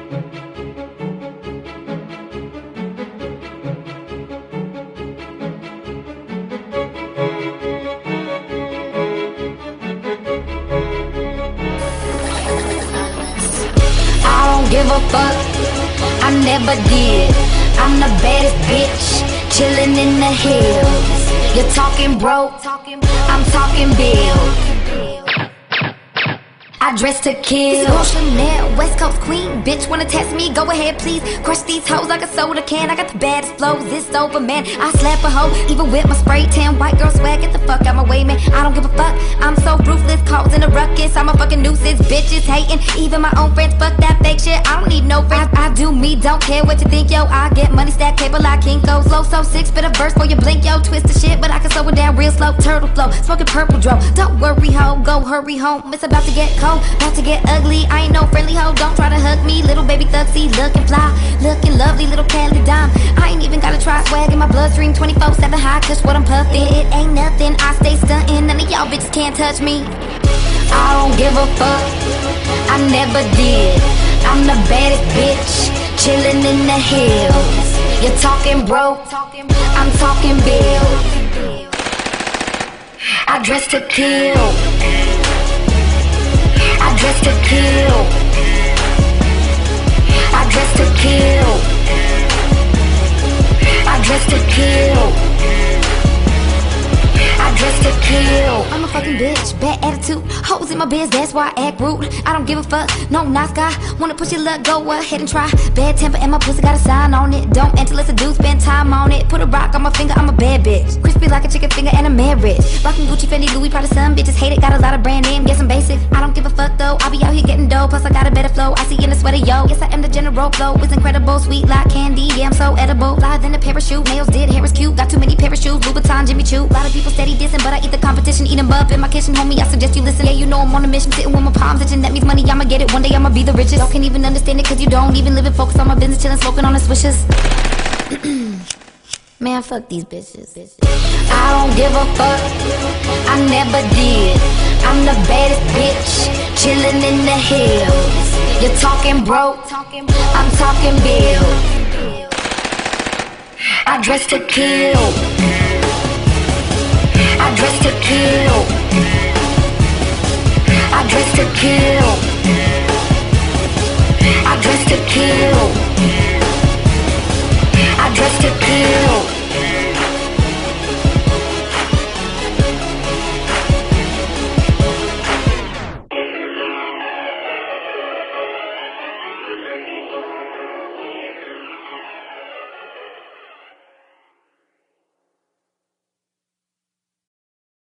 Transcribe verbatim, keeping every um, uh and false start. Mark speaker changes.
Speaker 1: I don't give a fuck, I never did. I'm the baddest bitch, chillin' in the hills. You're talking broke, I'm talking bill. I dress to kill. This is Chanel, West Coast queen. Bitch wanna test me? Go ahead please. Crush these hoes like a soda can. I got the baddest flows, it's over man. I slap a hoe, even with my spray tan. White girl swag, get the fuck out my way man. I don't give a fuck, I'm so ruthless. Causing a ruckus, I'm a fucking nuisance. Bitches hating, even my own friends. Fuck that fake shit, I don't need no friends. I, I do me, don't care what you think yo. I get money stack cable like Kinko. Slow so sick, spit a verse for you blink yo. Twist the shit, but I can slow it down real slow. Turtle flow, smoking purple dro. Don't worry ho, go hurry home. It's about to get cold. About to get ugly, I ain't no friendly hoe. Don't try to hug me, little baby thugsy. Looking fly, looking lovely, little Cali dime. I ain't even gotta try swag in my bloodstream. Twenty-four seven high, cause what I'm puffing. It ain't nothing, I stay stunting. None of y'all bitches can't touch me. I don't give a fuck, I never did. I'm the baddest bitch, chillin' in the hills. You're talking broke, I'm talking bill. I dress to kill, I dress to kill, I dress to kill, I dress to kill, I dress to kill. I'm a fucking bitch, bad attitude, hoes in my biz, that's why I act rude. I don't give a fuck, no nice guy. Wanna push your luck, go ahead and try. Bad temper and my pussy got a sign on it. Don't enter unless a dude spend time on it. Put a rock on my finger, I'm a bad bitch. Crispy like a chicken finger and a marriage. Rockin' Gucci, Fendi, Louis, Prada, some bitches hate it. Got a lot of brand name, guess I'm basic. I don't give a fuck though, I be out here getting dough. Plus I got a better flow, I see in the sweater, yo. Yes, I am the general flow, it's incredible. Sweet like candy, yeah, I'm so edible. Fly than a parachute, nails did, hair is cute. Got too many parachutes, Louboutin, Jimmy Choo. A lot of people steady dissing, but I eat the competition. Eat them up in my kitchen, homie, I suggest you listen. Yeah, you know I'm on a mission, sitting with my palms itching. That means money, I'ma get it, one day I'ma be the richest. Y'all can't even understand it cause you don't even live it. Focus on my business, chillin', smoking on the swishers. Man, fuck these bitches. I don't give a fuck, I never did. I'm the baddest bitch, chillin' in the hills. You're talking broke, I'm talking bill. I dress to kill, I dress to kill, I dress to kill, I dress to kill, I dress to kill.